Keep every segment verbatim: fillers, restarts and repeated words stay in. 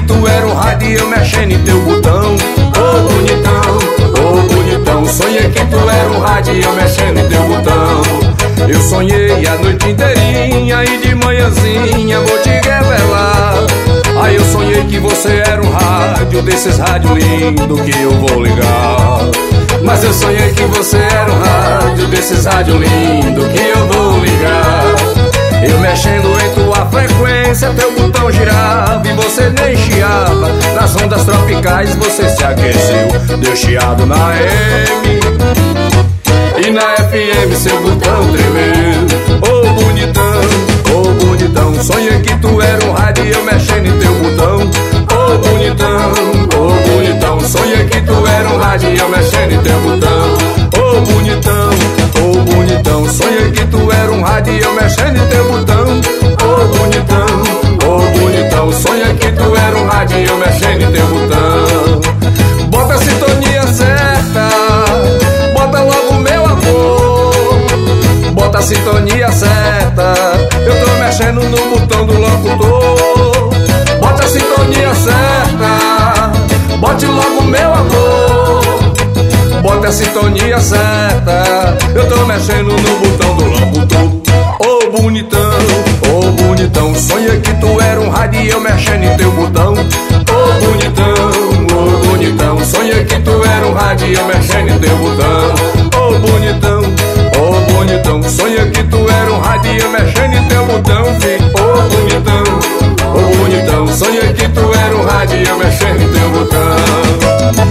tu era um rádio e eu mexendo em teu botão. Ô bonitão, ô bonitão, sonhei que tu era um rádio e eu mexendo em teu botão. Eu sonhei a noite inteirinha e de manhãzinha vou te revelar. Aí eu sonhei que você era um rádio, desses rádios lindos que eu vou ligar. Mas eu sonhei que você era um rádio, desses rádios lindos que eu vou ligar. Eu mexendo em tua frequência, teu botão girava e você nem chiava. Nas ondas tropicais você se aqueceu, deu chiado na M. E na F M seu botão tremeu. Ô bonitão, ô bonitão, sonhei que tu era um rádio e eu mexendo em teu botão. Ô bonitão, ô bonitão, sonhei que tu era um rádio e eu mexendo em teu botão. Ô bonitão, ô bonitão, sonhei que tu era um rádio e eu mexendo em teu botão. Ô bonitão, ô bonitão, sonhei que tu era um rádio e eu mexendo em teu botão. Bota a sintonia certa, bota logo meu amor. Bota a sintonia certa, eu tô mexendo no botão do locutor. Bota a sintonia certa, bote logo meu amor. Bota a sintonia certa, eu tô mexendo no botão do locutor. Ô bonitão, ô bonitão, sonhei que tu era um rádio e eu mexendo em teu botão. Ô bonitão, ô bonitão, sonhei que tu era um rádio e eu mexendo em teu botão. Ô bonitão, ô bonitão, sonhei que tu era um rádio e eu mexendo em teu botão, filho. Ô bonitão, ô bonitão, sonhei que tu era um rádio e eu mexendo em teu botão.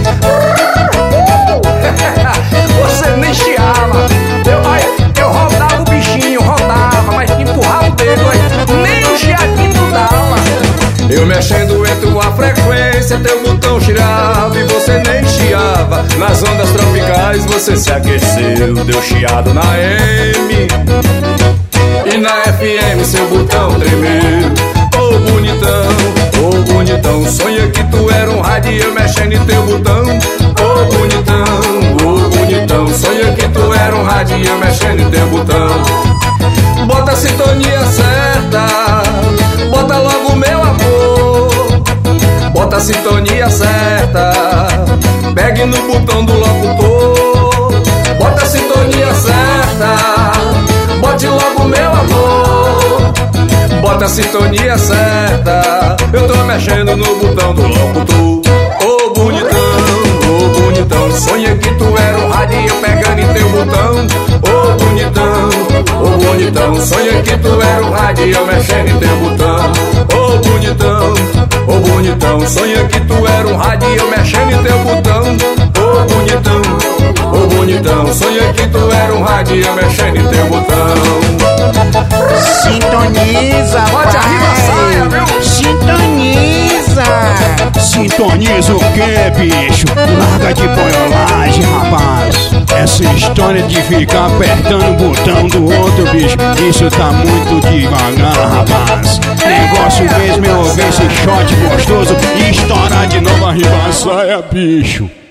Você nem chiava, eu, eu rodava o bichinho, rodava, mas empurrava o dedo, nem o chiadinho tu dava. Eu mexendo em tua frequência, teu botão girava e você nem chiava. Nas ondas tropicais você se aqueceu, deu chiado na M. E na F M seu botão tremeu. Ô bonitão, ô bonitão, sonhei que tu era um rádio e eu mexendo em teu botão. Ô bonitão, ô bonitão, sonhei que tu era um rádio e eu mexendo em teu botão. Bota a sintonia certa, bota logo meu amor. Bota a sintonia certa, pegue no botão do locutor. Bota a sintonia certa, bote logo meu amor. Bota a sintonia certa, eu tô mexendo no botão do locutor. Ô bonitão, ô bonitão, sonhei que tu era um rádio e eu pegando em teu botão. Ô bonitão, ô bonitão, sonhei que tu era um rádio e eu mexendo em teu botão. Ô bonitão, ô bonitão, sonhei que tu era um rádio e eu mexendo em teu botão. Ô bonitão, ô bonitão, sonhei que tu era um rádio e eu mexendo em teu botão. Sintoniza, bote arriba a saia, meu. Sintoniza. Sintoniza o que, bicho? Larga de boiolagem, rapaz. Essa história de ficar apertando o botão do outro, bicho, isso tá muito devagar, rapaz. Negócio mesmo é ouvir esse shot gostoso e estourar de novo a riba saia, bicho.